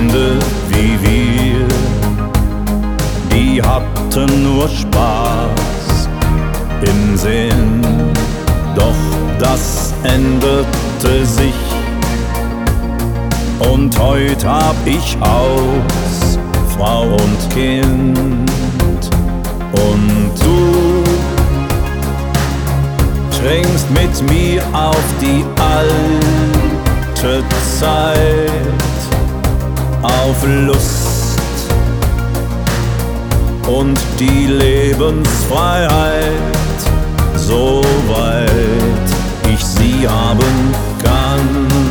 Freunde wie wir, die hatten nur Spaß im Sinn. Doch das änderte sich und heut hab ich Haus, Frau und Kind. Und du trinkst mit mir auf die alte Zeit, auf Lust und die Lebensfreiheit, soweit ich sie haben kann.